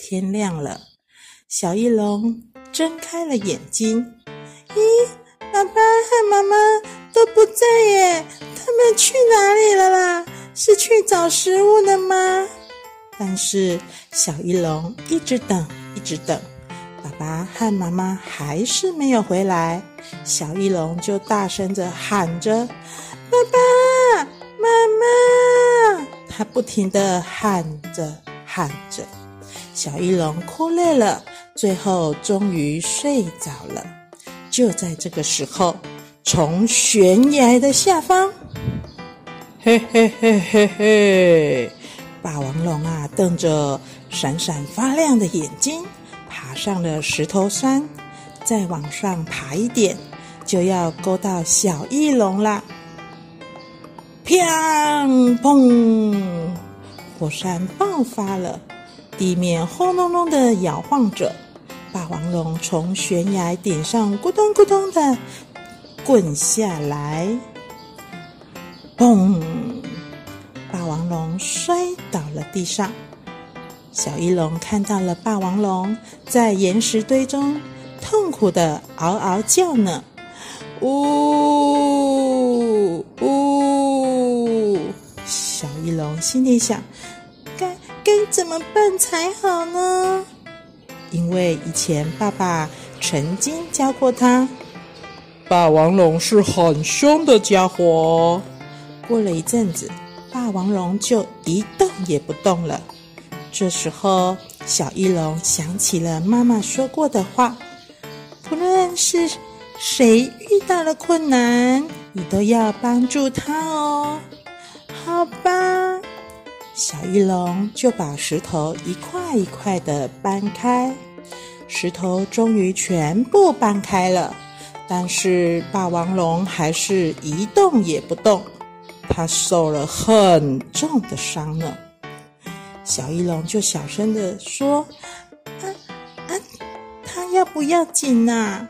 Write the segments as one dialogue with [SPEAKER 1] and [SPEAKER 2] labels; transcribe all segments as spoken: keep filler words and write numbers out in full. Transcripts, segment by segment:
[SPEAKER 1] 天亮了，小翼龙睁开了眼睛。咦，爸爸和妈妈都不在耶，他们去哪里了啦？是去找食物了吗？但是小翼龙一直等，一直等，爸爸和妈妈还是没有回来。小翼龙就大声地喊着：爸爸，妈妈！他不停地喊着喊着，小翼龙哭累了，最后终于睡着了。就在这个时候，从悬崖的下方，嘿嘿嘿嘿嘿，霸王龙啊，瞪着闪闪发亮的眼睛，爬上了石头山，再往上爬一点，就要勾到小翼龙啦。砰砰，火山爆发了，地面轰隆隆的摇晃着，霸王龙从悬崖顶上咕咚咕咚的滚下来。砰！霸王龙摔倒了地上。小翼龙看到了霸王龙在岩石堆中痛苦的嗷嗷叫呢。呜呜！小翼龙心里想，该该怎么办才好呢？因为以前爸爸曾经教过他，
[SPEAKER 2] 霸王龙是很凶的家伙。
[SPEAKER 1] 过了一阵子，霸王龙就一动也不动了。这时候，小翼龙想起了妈妈说过的话，不论是谁遇到了困难，你都要帮助他哦。好吧，小翼龙就把石头一块一块的搬开，石头终于全部搬开了，但是霸王龙还是一动也不动，他受了很重的伤呢。小翼龙就小声的说：啊啊，他要不要紧啊？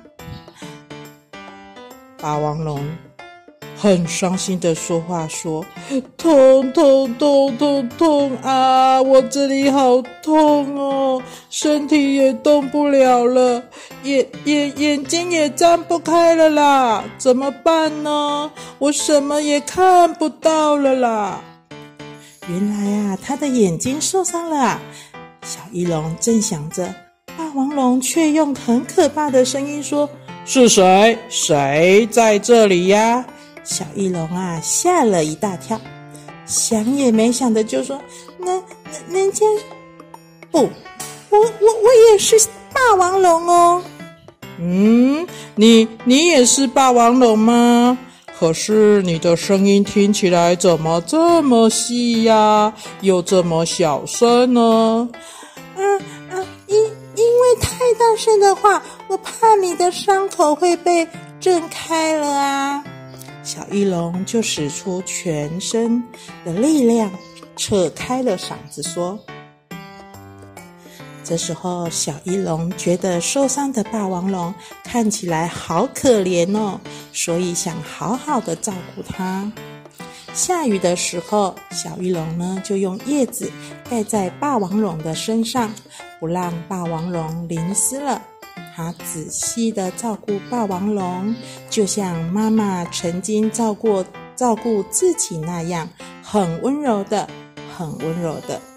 [SPEAKER 2] 霸王龙很伤心的说话说：痛痛痛痛痛啊，我这里好痛哦，身体也动不了了，眼眼眼睛也张不开了啦，怎么办呢？我什么也看不到了啦。
[SPEAKER 1] 原来啊，他的眼睛受伤了啊。小翼龙正想着，霸王龙却用很可怕的声音说：
[SPEAKER 2] 是谁？谁在这里呀？
[SPEAKER 1] 小翼龙啊，吓了一大跳，想也没想的就说：那那人家不，我我我也是霸王龙哦。
[SPEAKER 2] 嗯，你你也是霸王龙吗？可是你的声音听起来怎么这么细呀，又这么小声呢？
[SPEAKER 1] 嗯嗯，因因为太大声的话，我怕你的伤口会被震开了啊。小翼龙就使出全身的力量，扯开了嗓子说。这时候，小翼龙觉得受伤的霸王龙看起来好可怜哦，所以想好好的照顾它。下雨的时候，小翼龙呢就用叶子盖在霸王龙的身上，不让霸王龙淋湿了。他仔细的照顾霸王龙，就像妈妈曾经照顾照顾自己那样，很温柔的，很温柔的。